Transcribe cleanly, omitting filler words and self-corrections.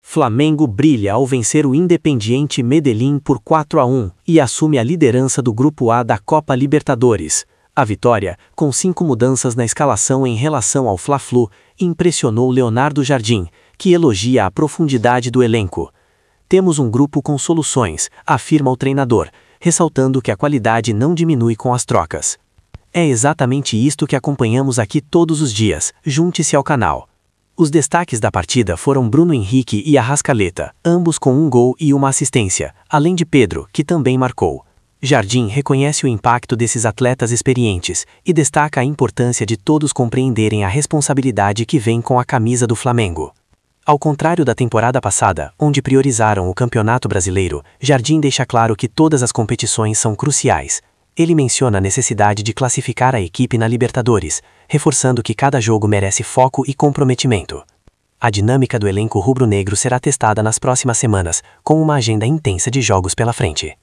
Flamengo brilha ao vencer o Independiente Medellín por 4-1 e assume a liderança do Grupo A da Copa Libertadores. A vitória, com 5 mudanças na escalação em relação ao Fla-Flu, impressionou Leonardo Jardim, que elogia a profundidade do elenco. Temos um grupo com soluções, afirma o treinador, ressaltando que a qualidade não diminui com as trocas. É exatamente isto que acompanhamos aqui todos os dias. Junte-se ao canal. Os destaques da partida foram Bruno Henrique e Arrascaeta, ambos com um gol e uma assistência, além de Pedro, que também marcou. Jardim reconhece o impacto desses atletas experientes e destaca a importância de todos compreenderem a responsabilidade que vem com a camisa do Flamengo. Ao contrário da temporada passada, onde priorizaram o Campeonato Brasileiro, Jardim deixa claro que todas as competições são cruciais. Ele menciona a necessidade de classificar a equipe na Libertadores, reforçando que cada jogo merece foco e comprometimento. A dinâmica do elenco rubro-negro será testada nas próximas semanas, com uma agenda intensa de jogos pela frente.